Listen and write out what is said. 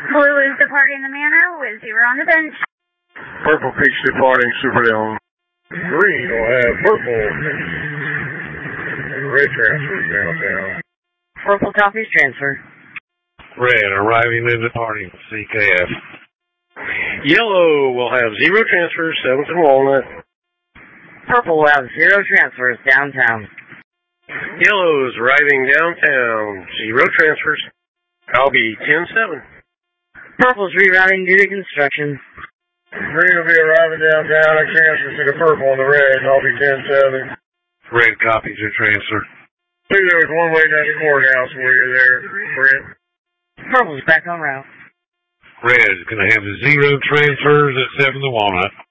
Blue is departing the manor with 0 on the bench. Purple keeps departing Super Leon. Green will have purple. Red transfers downtown. Purple copies transfer. Red arriving and departing CKF. Yellow will have 0 transfers, 7th and Walnut. Purple will have 0 transfers downtown. Yellow's arriving downtown, 0 transfers. I'll be 10-7. Purple's rerouting due to construction. Green will be arriving downtown. I transfer to the purple and the red. I'll be 10-7. Red copies your transfer. See, there was one waiting at the courthouse when we were there, Brent. Purple's back on route. Red's going to have 0 transfers at 7 to Walnut.